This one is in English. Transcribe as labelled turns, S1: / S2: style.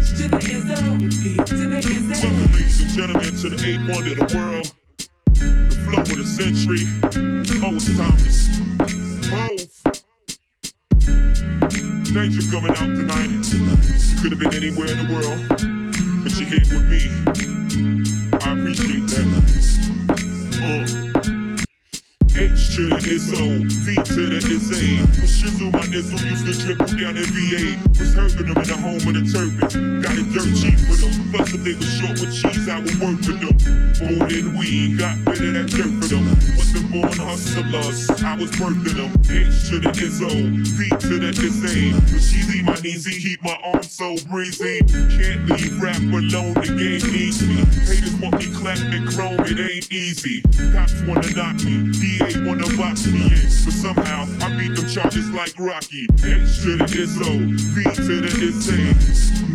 S1: to the Izzo, P to the Izzo.
S2: Welcome, ladies and gentlemen, to the eighth wonder of the world. The flow of the century. Oh, it's timeless. Hove. Danger coming out tonight. You could have been anywhere in the world, but you're here with me. I appreciate that. H to the Izzo, V to the Izzy. With Shizzle, my Izzo used to dribble down in VA. Was hurting them in the home of the turbans. Got it dirt cheap for them. Plus if they was short with cheese, I would work for them. More than we got rid of that dirt for them. Wasn't born hustlers, I was birthing them. H to the Izzo, V to the Izzy. With Sheezy, my easy, keep my arms so breezy. Can't leave rap alone, the game needs me. Haters want me clapped and chrome, it ain't easy. Cops wanna knock me, DA wanna box me in, but somehow I beat them charges like Rocky. H to the Izzo, V to the Izzy.